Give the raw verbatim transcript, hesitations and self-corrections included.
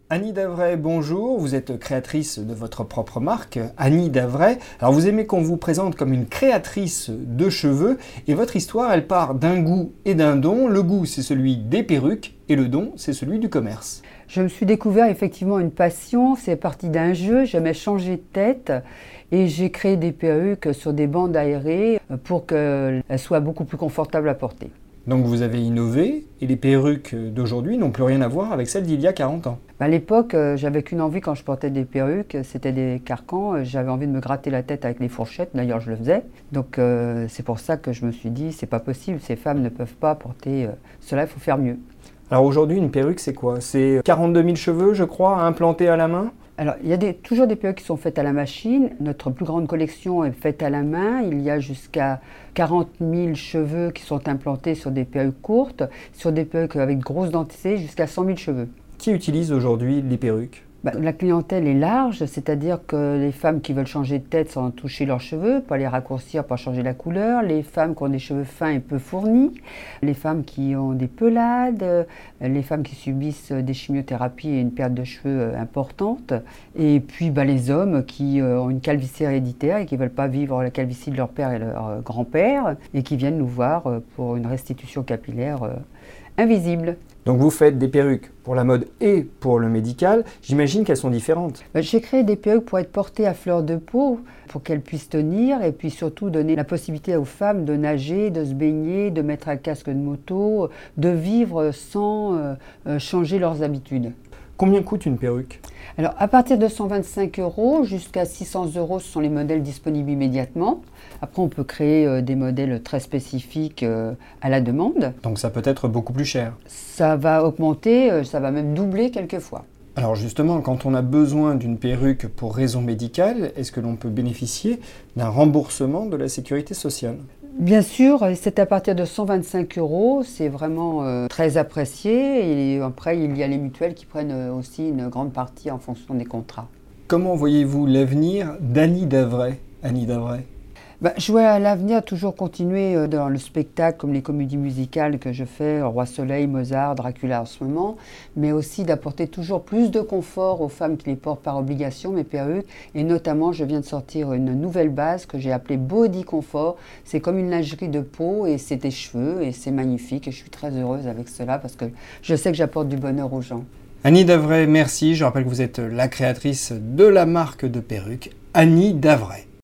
Annie Davray, bonjour, vous êtes créatrice de votre propre marque, Annie Davray. Alors vous aimez qu'on vous présente comme une créatrice de cheveux et votre histoire elle part d'un goût et d'un don. Le goût c'est celui des perruques et le don c'est celui du commerce. Je me suis découvert effectivement une passion, c'est parti d'un jeu, j'aimais changer de tête et j'ai créé des perruques sur des bandes aérées pour qu'elles soient beaucoup plus confortables à porter. Donc vous avez innové et les perruques d'aujourd'hui n'ont plus rien à voir avec celles d'il y a quarante ans. À l'époque, j'avais qu'une envie quand je portais des perruques, c'était des carcans. J'avais envie de me gratter la tête avec les fourchettes, d'ailleurs je le faisais. Donc euh, c'est pour ça que je me suis dit, c'est pas possible, ces femmes ne peuvent pas porter euh, cela, il faut faire mieux. Alors aujourd'hui, une perruque c'est quoi? C'est quarante-deux mille cheveux, je crois, implantés à la main? Alors, il y a des, toujours des perruques qui sont faites à la machine. Notre plus grande collection est faite à la main. Il y a jusqu'à quarante mille cheveux qui sont implantés sur des perruques courtes, sur des perruques avec de grosses densités, jusqu'à cent mille cheveux. Qui utilise aujourd'hui les perruques? Bah, la clientèle est large, c'est-à-dire que les femmes qui veulent changer de tête sans toucher leurs cheveux, pas les raccourcir, pas changer la couleur, les femmes qui ont des cheveux fins et peu fournis, les femmes qui ont des pelades, les femmes qui subissent des chimiothérapies et une perte de cheveux importante, et puis bah, les hommes qui ont une calvitie héréditaire et qui ne veulent pas vivre la calvitie de leur père et leur grand-père, et qui viennent nous voir pour une restitution capillaire invisible. Donc vous faites des perruques pour la mode et pour le médical. J'imagine qu'elles sont différentes. J'ai créé des perruques pour être portées à fleur de peau, pour qu'elles puissent tenir et puis surtout donner la possibilité aux femmes de nager, de se baigner, de mettre un casque de moto, de vivre sans euh, changer leurs habitudes. Combien coûte une perruque? Alors, à partir de cent vingt-cinq euros jusqu'à six cents euros, ce sont les modèles disponibles immédiatement. Après, on peut créer euh, des modèles très spécifiques euh, à la demande. Donc ça peut être beaucoup plus cher. Ça va augmenter, euh, ça va même doubler quelquefois. Alors justement, quand on a besoin d'une perruque pour raison médicale, est-ce que l'on peut bénéficier d'un remboursement de la sécurité sociale? Bien sûr, c'est à partir de cent vingt-cinq euros, c'est vraiment euh, très apprécié. Et après, il y a les mutuelles qui prennent euh, aussi une grande partie en fonction des contrats. Comment voyez-vous l'avenir d'Annie Davray, Annie Davray? Ben, je vois à l'avenir toujours continuer dans le spectacle comme les comédies musicales que je fais, Roi Soleil, Mozart, Dracula en ce moment, mais aussi d'apporter toujours plus de confort aux femmes qui les portent par obligation, mes perruques, et notamment je viens de sortir une nouvelle base que j'ai appelée Body Comfort. C'est comme une lingerie de peau et c'est des cheveux et c'est magnifique et je suis très heureuse avec cela parce que je sais que j'apporte du bonheur aux gens. Annie Davray, merci. Je rappelle que vous êtes la créatrice de la marque de perruques Annie Davray.